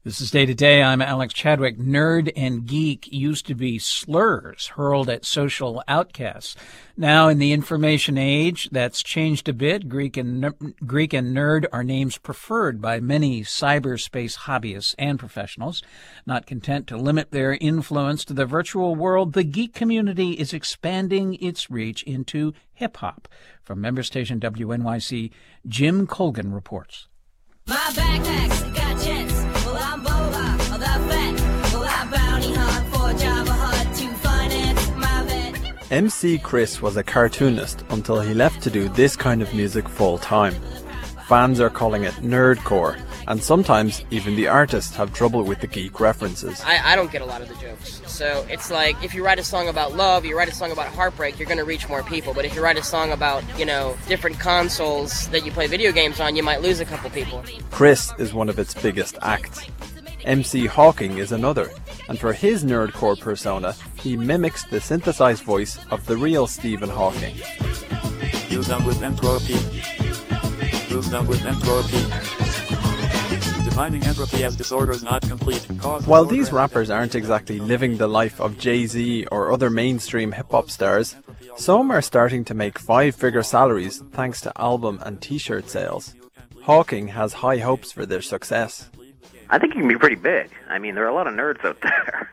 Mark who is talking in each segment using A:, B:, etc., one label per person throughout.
A: This is Day to Day. I'm Alex Chadwick. Nerd and geek used to be slurs hurled at social outcasts. Now, in the information age, that's changed a bit. Geek and nerd are names preferred by many cyberspace hobbyists and professionals. Not content to limit their influence to the virtual world, the geek community is expanding its reach into hip-hop. From member station WNYC, Jim Colgan reports.
B: My backpacks got jets. Well, I'm Boba, the vet. Well, I bounty hunt for Java Hut to finance my vet.
C: MC Chris was a cartoonist until he left to do this kind of music full time. Fans are calling it nerdcore, and sometimes even the artists have trouble with the geek references.
D: I don't get a lot of the jokes. So it's like, if you write a song about love, you write a song about heartbreak, you're going to reach more people. But if you write a song about, different consoles that you play video games on, you might lose a couple people.
C: Chris is one of its biggest acts. MC Hawking is another, and for his nerdcore persona, he mimics the synthesized voice of the real Stephen Hawking.
E: Use them with entropy. Use them with entropy. Defining entropy as disorders not complete.
C: While these rappers aren't exactly living the life of Jay-Z or other mainstream hip-hop stars, some are starting to make five-figure salaries thanks to album and t-shirt sales. Hawking has high hopes for their success.
F: I think you can be pretty big. I mean, there are a lot of nerds out there.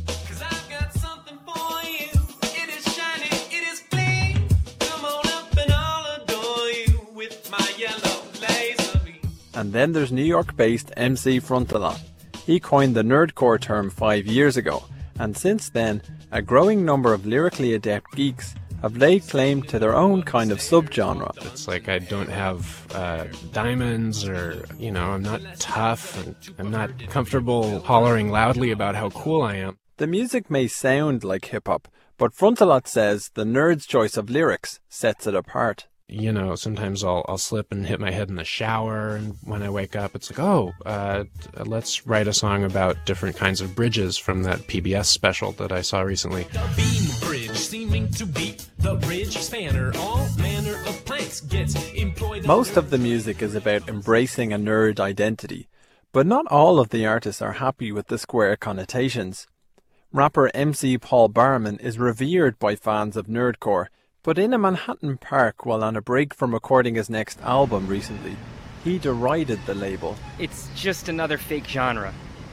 C: And then there's New York-based MC Frontalot. He coined the nerdcore term 5 years ago, and since then, a growing number of lyrically adept geeks have laid claim to their own kind of subgenre.
G: It's like I don't have diamonds, or, I'm not tough, and I'm not comfortable hollering loudly about how cool I am.
C: The music may sound like hip-hop, but Frontalot says the nerd's choice of lyrics sets it apart.
G: Sometimes I'll slip and hit my head in the shower, and when I wake up, it's like, let's write a song about different kinds of bridges from that PBS special that I saw recently.
H: The beam bridge seeming to be the bridge spanner. All manner of planks gets employed.
C: Most of the music is about embracing a nerd identity, but not all of the artists are happy with the square connotations. Rapper MC Paul Barman is revered by fans of nerdcore, but in a Manhattan park while on a break from recording his next album recently, he derided the label.
I: It's just another fake genre,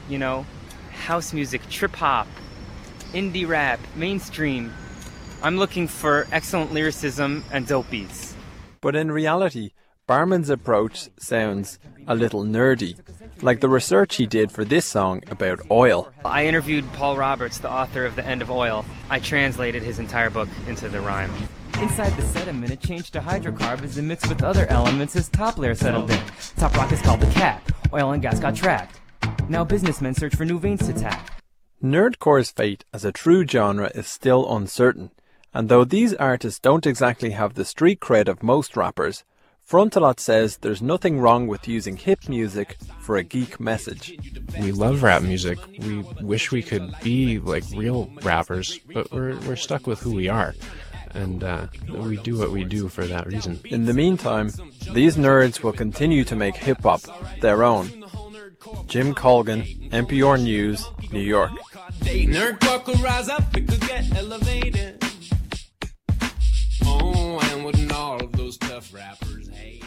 I: house music, trip-hop, indie rap, mainstream. I'm looking for excellent lyricism and dope beats.
C: But in reality, Barman's approach sounds a little nerdy, like the research he did for this song about oil.
I: I interviewed Paul Roberts, the author of The End of Oil. I translated his entire book into the rhyme. Inside the sediment, it changed to hydrocarbons and mixed with other elements as top layer settled in. Top rock is called the cap. Oil and gas got trapped. Now businessmen search for new veins to tap.
C: Nerdcore's fate as a true genre is still uncertain, and though these artists don't exactly have the street cred of most rappers, Frontalot says there's nothing wrong with using hip music for a geek message.
G: We love rap music. We wish we could be like real rappers, but we're stuck with who we are. And we do what we do for that reason.
C: In the meantime, these nerds will continue to make hip-hop their own. Jim Colgan, NPR News, New York.
H: Nerdcore could rise up, it could get elevated. Oh, and wouldn't all of those tough rappers hate?